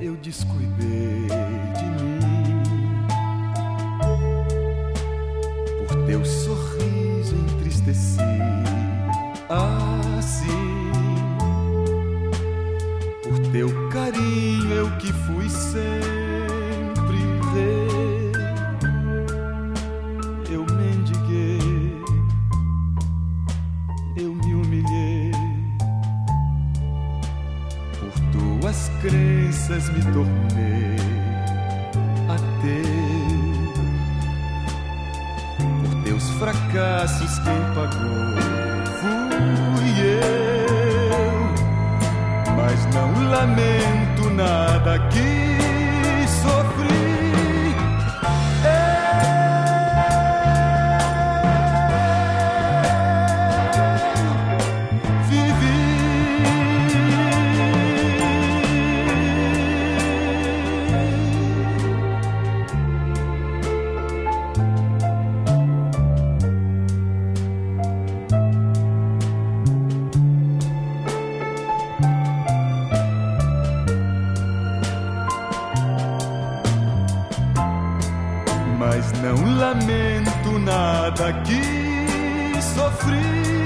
eu descuidei de mim. Por teu sorriso entristeci assim. Por teu carinho eu que fui sempre rei, eu mendiguei, eu me humilhei. Por tuas crenças me tornei ateu. Por teus fracassos quem pagou fui eu. Mas não lamento nada que sofri. Mas não lamento nada que sofri.